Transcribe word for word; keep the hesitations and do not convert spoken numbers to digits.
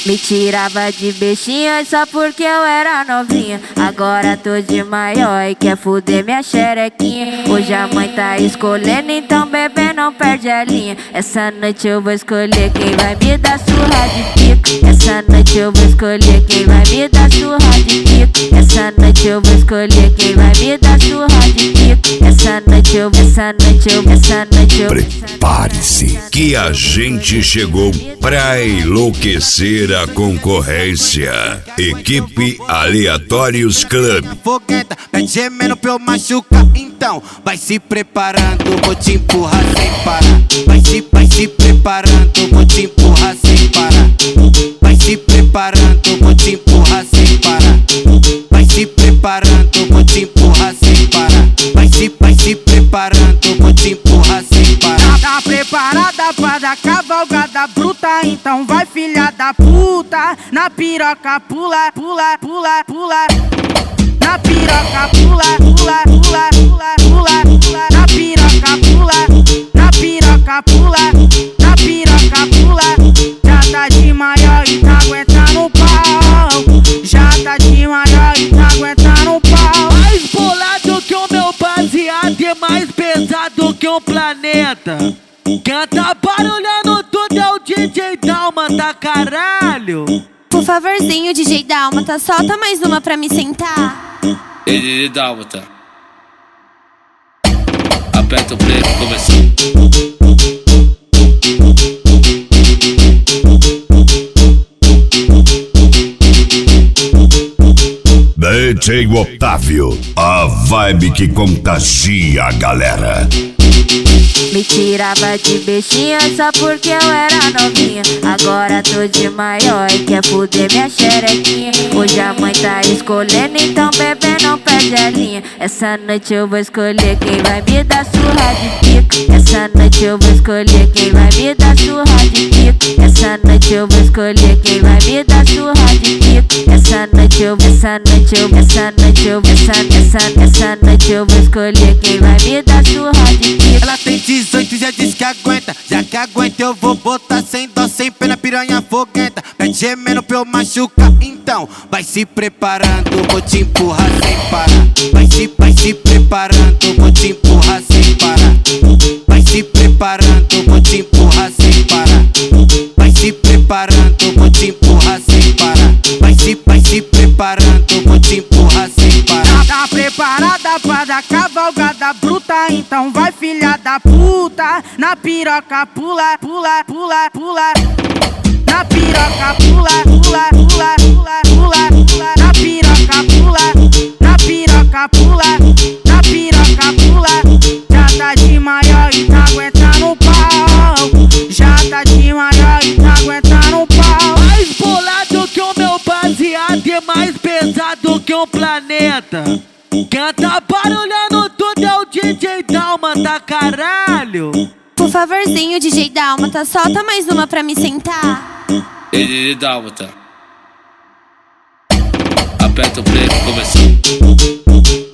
Me tirava de bestinha só porque eu era novinha. Agora tô de maior e quer fuder minha xerequinha. Hoje a mãe tá escolhendo, então bebê não perde a linha. Essa noite eu vou escolher quem vai me dar surra de pico. Essa noite eu vou escolher quem vai me dar surra de pico. Essa noite eu vou escolher quem vai me dar surra de pico. Essa noite eu, essa noite eu, essa noite eu. Prepare-se que a gente chegou pra enlouquecer a concorrência. Equipe Aleatórios Club. Fogueta, pé gemendo pra eu machucar. Então, vai se preparando, vou te empurrar sem parar. Vai se, vai se preparando, vou te empurrar sem parar. Vai se preparando, vou te empurrar sem parar. Vai se preparando, vou te empurrar sem parar. Vai se, vai se preparando, vou te empurrar sem parar. Tá preparada pra dar cavalgada bruta? Então vai, filha da puta. Na piroca pula, pula, pula, pula. Na piroca pula, pula, pula, pula, pula, pula. Na piroca pula, na piroca pula, na piroca pula. Já tá de maior e tá aguentando o pau. Já tá de maior e tá aguentando o pau. Mais bolado que o meu baseado e mais pesado que um planeta. Quem tá barulhando tudo é o D J Dálmata, caralho. Por favorzinho, D J Dálmata, solta mais uma pra me sentar. Ei, D J Dálmata, aperta o play que começou. D J Otávio, a vibe que contagia a galera. Me tirava de bestinha só porque eu era novinha. Agora tô de maior e quer fuder minha xerequinha. Hoje a mãe tá escolhendo, então bebê não perde a linha. Essa noite eu vou escolher quem vai me dar surra de pico. Essa noite eu vou escolher quem vai me dar surra de pico. Essa noite eu vou escolher quem vai me dar surra de pico. Essa noite eu, essa noite eu, essa noite eu, essa, essa, essa noite eu vou escolher quem vai me dar surra de pico. Ela tem dezoito e já diz que aguenta. Já que aguenta eu vou botar sem dó, sem pena, piranha foguenta. Pé gemendo pra eu machucar. Então, vai se preparando, vou te empurrar sem parar. Vai se, vai se preparando, vou te empurrar sem parar. Vai se preparando, vou te empurrar sem parar. Vai se preparando, vou te empurrar sem parar. Vai se, vai se preparando, vou te empurrar sem parar. Tá preparada pra dar cavalgada bruta? Então vai, filha da puta. Na piroca pula, pula, pula, pula. Na piroca pula, pula, pula, pula, pula, pula. Na piroca pula, na piroca pula, na piroca pula. Já tá de maior e tá aguentando o pau. Já tá de maior e tá aguentando o pau. Mais bolado que o meu baseado e mais pesado que um planeta. Quem tá barulhando tudo é o D J Dálmata, caralho. Por favorzinho, D J Dálmata, solta mais uma pra me sentar. Ei, D J Dálmata, aperta o play que começou.